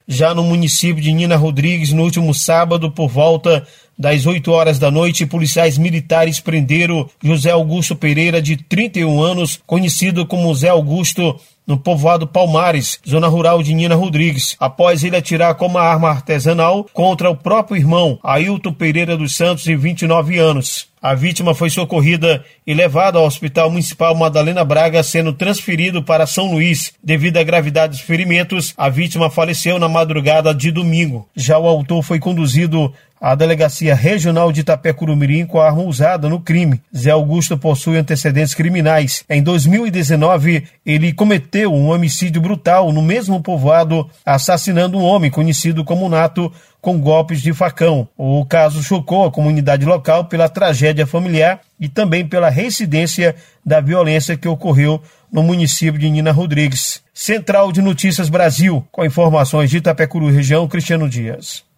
Já no município de Nina Rodrigues, no último sábado, por volta das 8 horas da noite, policiais militares prenderam José Augusto Pereira, de 31 anos, conhecido como Zé Augusto, no povoado Palmares, zona rural de Nina Rodrigues, após ele atirar com uma arma artesanal contra o próprio irmão, Ailton Pereira dos Santos, de 29 anos. A vítima foi socorrida e levada ao Hospital Municipal Madalena Braga, sendo transferido para São Luís. Devido à gravidade dos ferimentos, a vítima faleceu na madrugada de domingo. Já o autor foi conduzido à Delegacia Regional de Itapecuru-Mirim com a arma usada no crime. Zé Augusto possui antecedentes criminais. Em 2019, ele cometeu um homicídio brutal no mesmo povoado, assassinando um homem conhecido como Nato, com golpes de facão. O caso chocou a comunidade local pela tragédia familiar e também pela reincidência da violência que ocorreu no município de Nina Rodrigues. Central de Notícias Brasil, com informações de Itapecuru região, Cristiano Dias.